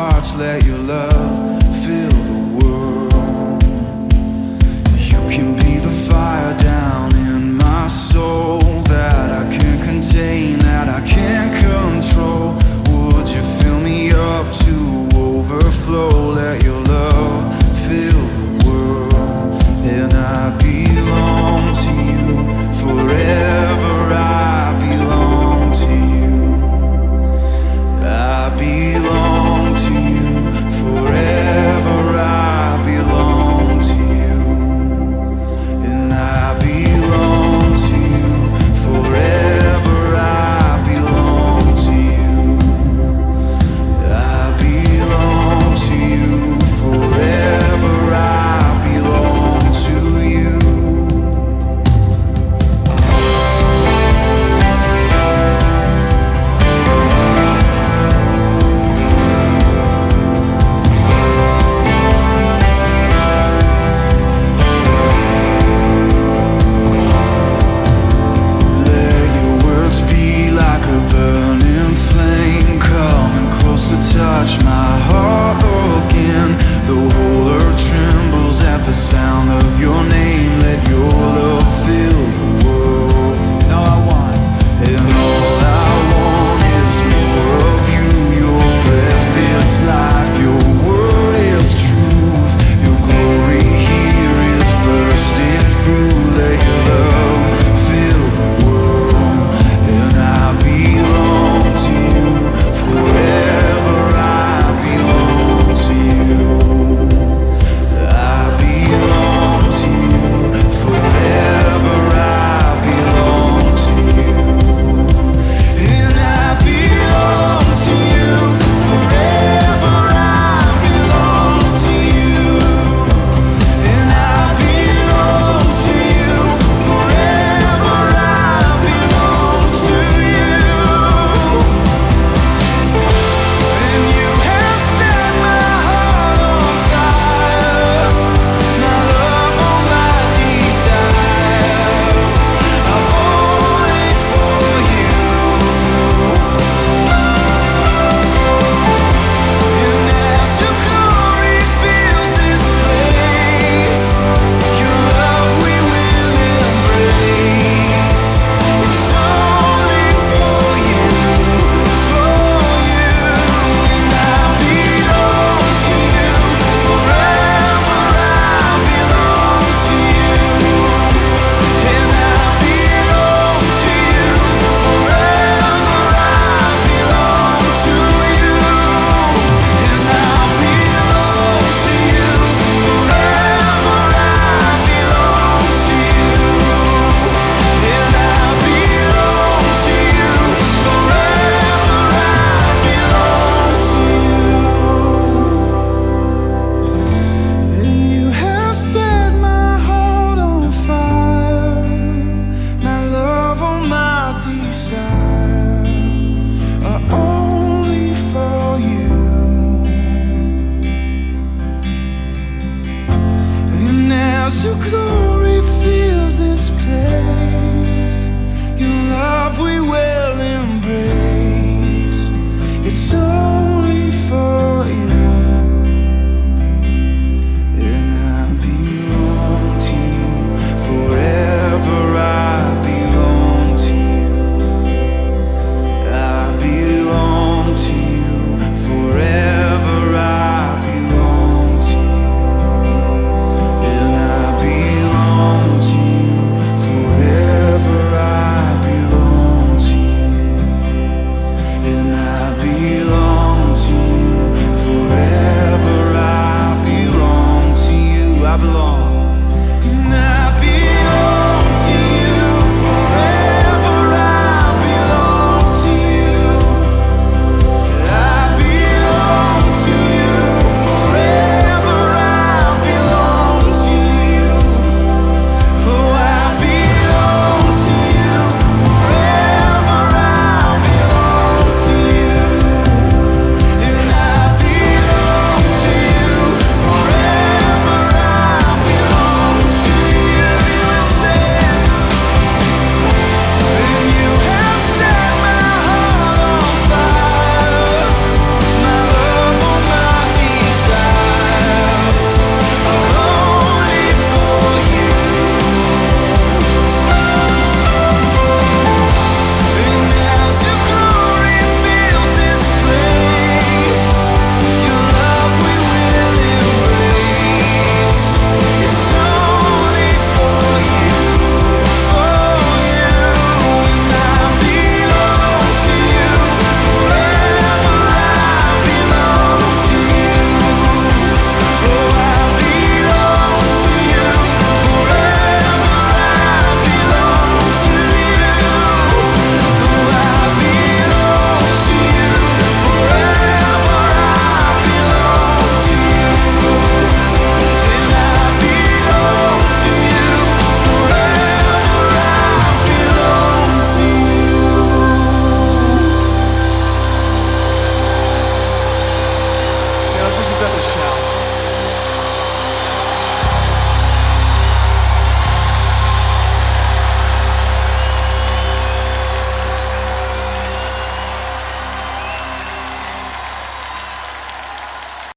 hearts, let your love fill the world. You can be the fire down in my soul that I can't contain, that I can't control. Would you fill me up to overflow? Let your love fill the world. And I belong to you forever. I belong to you. I belong to you forever. I belong to you. And I belong to you forever. I belong to you. I belong to you forever. I belong to you. Touch my heart again. The whole earth trembles at the sound of your name. Let your love fill the world. And all I want, and all I want is more of you. Your breath is life, your word is truth. Your glory here is bursting through. Let your love fill the world. And I belong to you forever. As your glory fills this place, your love we will embrace. It's so